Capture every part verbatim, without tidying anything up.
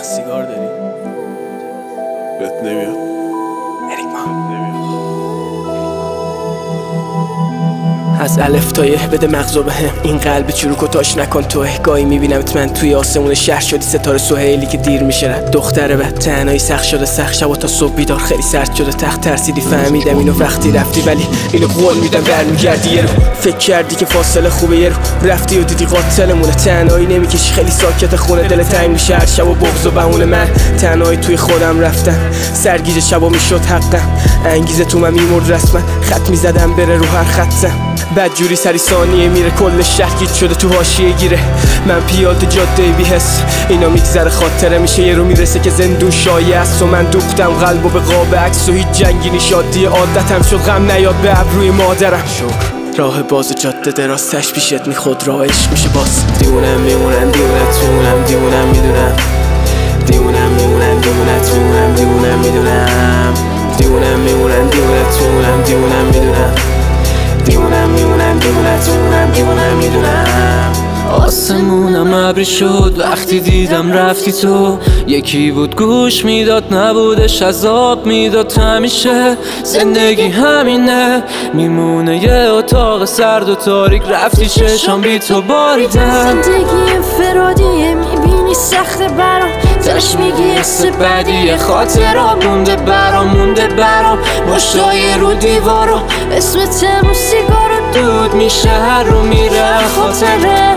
یخ سیگار داری؟ بهت نمیاد. از الف تا یه بده مغزو بهم، این قلب چروکو تاش نکن توه. گاهی میبینمت من توی آسمون شهر شدی ستاره سهیلی که دیر میشه رد. دختره بد تنهایی سخت شده سخت، شبا تا صبح بیدار خیلی سرد شده تخت. ترسیدی فهمیدم اینو وقتی رفتی، ولی اینو قول میدم برمیگردی یه رو. فکر کردی که فاصله خوبه یه رو رفتی و دیدی قاتلمونه. تنهایی نمیکشی خیلی ساکت خونه، دل تنگ میشه هر شب و بغض و بهونه. من تنهایی توی خودم رفتم، سرگیجه شبا میشد حقم. انگیزه تو من میمرد رسما، خط میزدم بره رو هر خطم. بعد جوری سری ثانیه میره کل شهر گیج شده تو حاشیه گیره. من پیاده جاده بی حس، اینا میگذره خاطره میشه یه رو میرسه که زندون شایع است. و من دوختم قلبو به قاب عکس و هیچ جنگی نشادی عادتم شد غم نیاد به ابروی مادرم. شکر راه باز و جاده دراز تش پیشت میخود راه عشق میشه باز. دیونم میمونن دیونتونم دیونم میدونم، دیونم میمونن دیونتونم دیونم میدونم، دیونم میمونن دیونتونم دیونم میدونم، دیونم میمونم دیونتونم دیونم میدونم. آسمونم ابری شد وقتی دیدم رفتی تو. یکی بود گوش میداد نبودش عذاب میداد. همیشه زندگی همینه، میمونه یه اتاق سرد و تاریک. رفتی چشام بی تو باریدن. زندگی انفرادیه میبینی سخته برام، داشت میگی حس بدیه. خاطرها مونده برام مونده برام، مشتای رو دیوارو اسم تم و سیگارو دود میشه هر رو میره خاطره.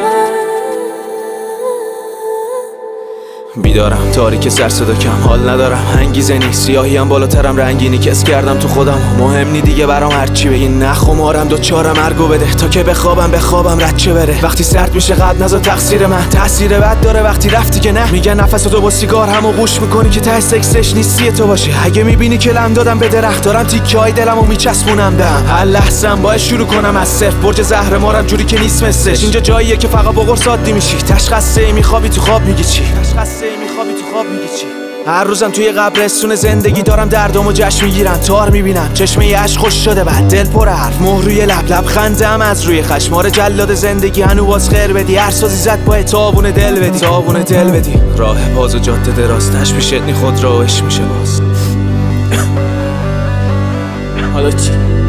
بیدارم تاریک سر صدا کم حال ندارم، انگیزه نیست سیاهی هم بالاترم رنگینی کس کردم تو خودم. مهم نی دیگه برام هرچی بگی نخمارم دو چارم ارگو بده تا که بخوابم بخوابم رد چه بره. وقتی سرد میشه قد نزا تقصیر من، تاثیر بد داره وقتی رفتی که نه. میگن نفستو با سیگار همو قوش میکنی که ته سکسش نیستی تو باشه. اگه میبینی که لم دادم به درخت دارم تیکه های دلمو میچسبونم دم. هر لحظه‌ام باید شروع کنم از صفر، برج زهر مارم جوری که نیست مثلش. اینجا جاییه که فقط با قرص عادی میشی. تشخصه میخوابی تو خواب میگی چی؟ تشخصه میخوابی تو خواب میگی چی؟ هر روزم توی قبرستون زندگی دارم دردامو جشن میگیرم. تار میبینم چشمه عشق خوش شده بعد دل پر حرف، مهر روی لب لب خندم از روی خشمار جلاد زندگی. هنو باز خیر بدی هر سازی زد باید تابون دل بدی تابون دل بدی. راه باز و جاده دراز پیشت نی خود راهش میشه باز. حالا چی؟